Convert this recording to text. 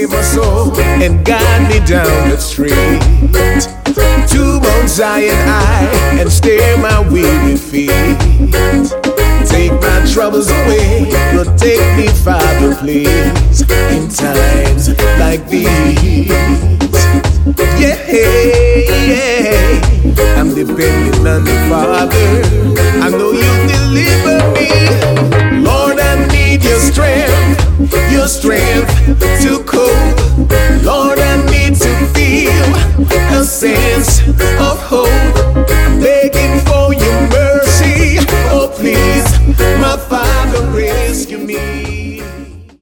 save my soul and guide me down the street to Mount Zion high and stay my weary feet. Take my troubles away, protect me, Father, please, in times like these. Yeah, I'm depending on the Father. I know